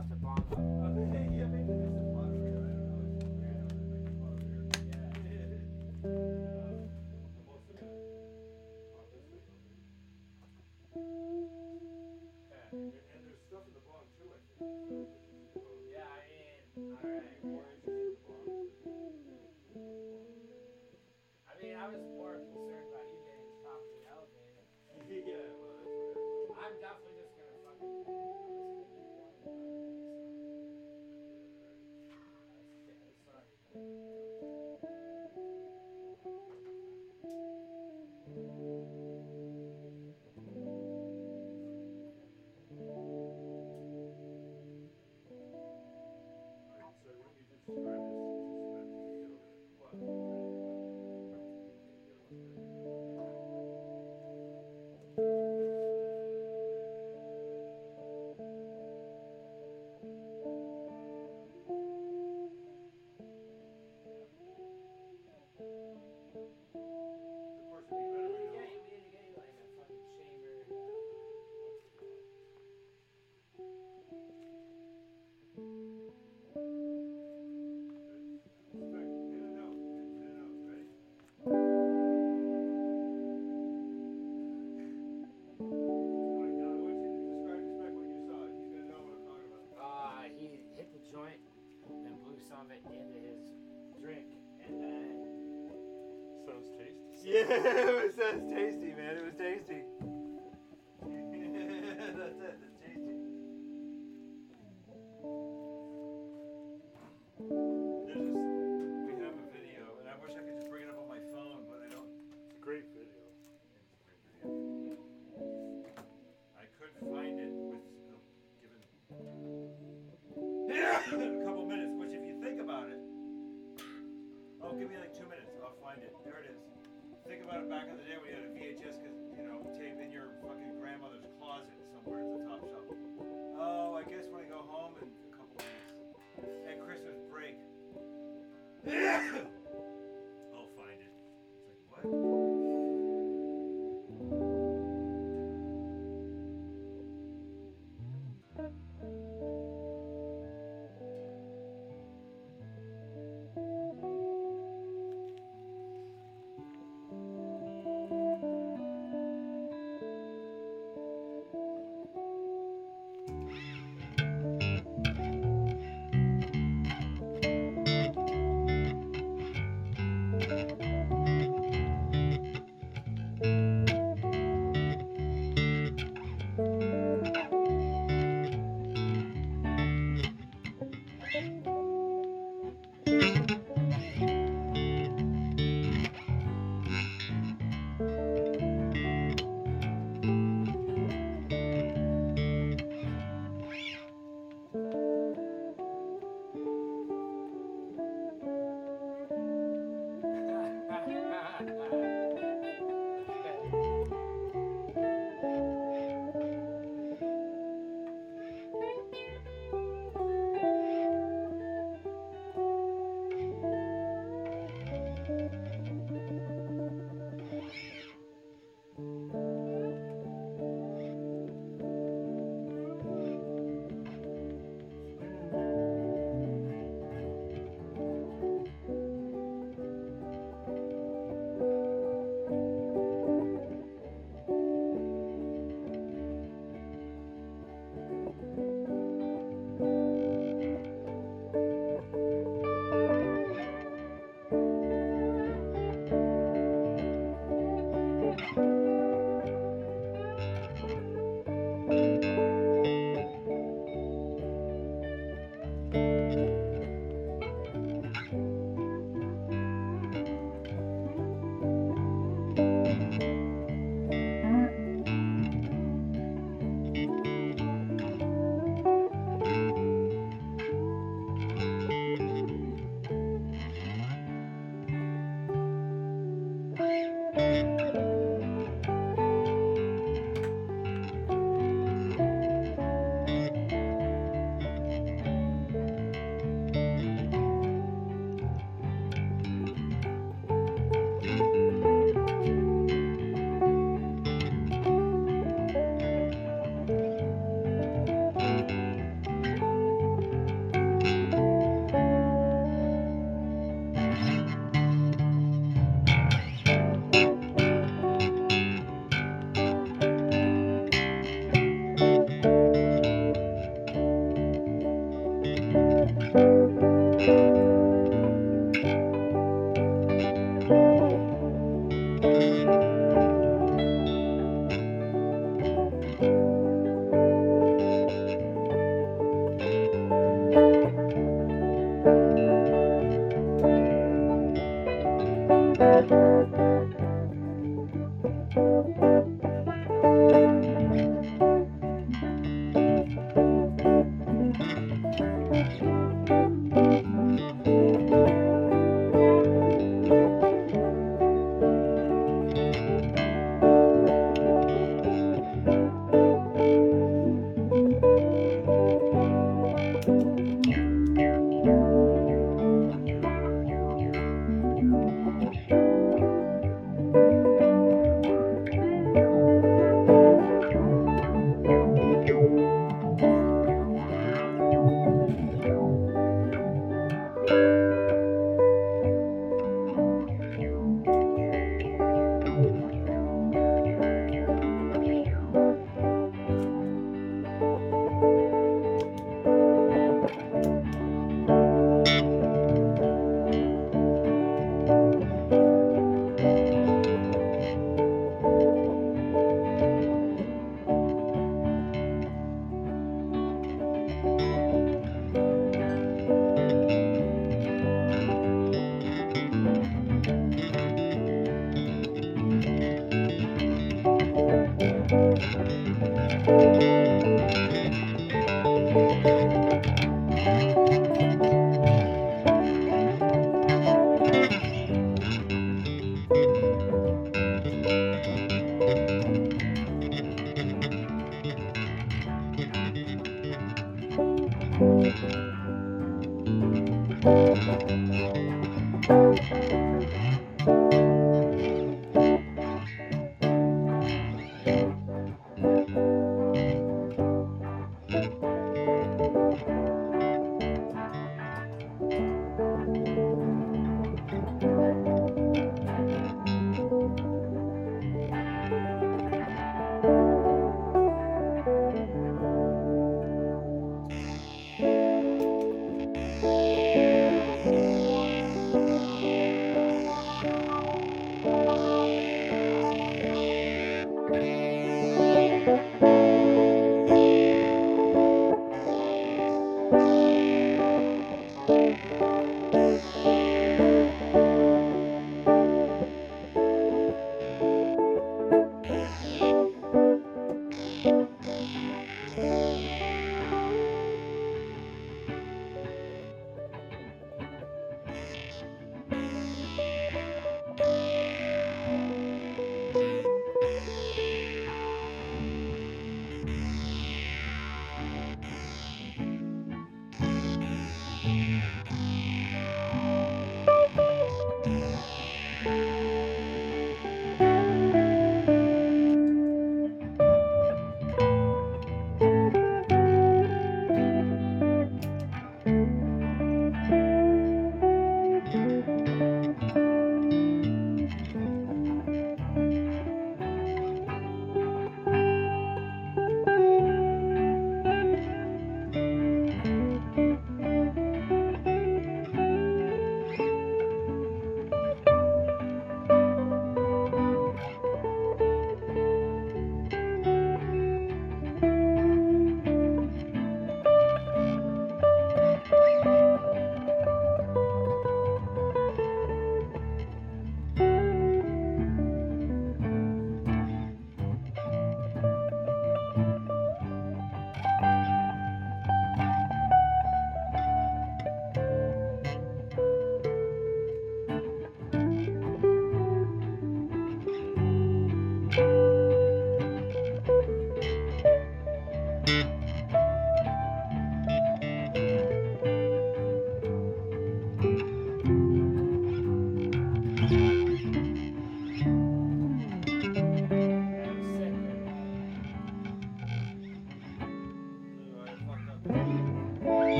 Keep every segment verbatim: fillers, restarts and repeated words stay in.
dropped the bomb up. Oh, yeah, maybe there's a pot over here. I don't know. It's weird. I don't think it's over here. Yeah. um, I'm also gonna pop this thing open. Okay. And, and there's stuff in the bong too, I think. So, Yeah, I mean, alright. more interested in the bong. I mean, I was more concerned about you getting to the top of the elevator. Yeah, well, that's whatever. I'm definitely just gonna fucking. I'm just gonna keep going about it. So. That's, sorry. Alright, so why don't you just describe this suspense video? What? Of course, it'd be better We to need to know. get you, we need to get you like a fucking chambered, uh, what's it called? Spec, hit a note. Hit a note. Ready? Alright, now I want you to describe to Spec what you saw. He's gonna know what I'm talking about. Uh, he hit the joint and blew some of it into his drink, and then Sounds tasty. Yeah, it sounds tasty, man. It was tasty. That's it. That's tasty. There's this, we have a video, and I wish I could just bring it up on my phone, but I don't. It's a great video. I couldn't find it with uh, given a couple minutes. Which, if you think about it, oh, give me like two minutes. I'll find it. There it is. Think about it back in the day when you had a V H S, cause, you know, tape in your fucking grandmother's closet somewhere at the top shelf. Oh, I guess when I go home in a couple minutes. At Christmas break. I'll find it. It's like, what?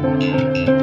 Bye.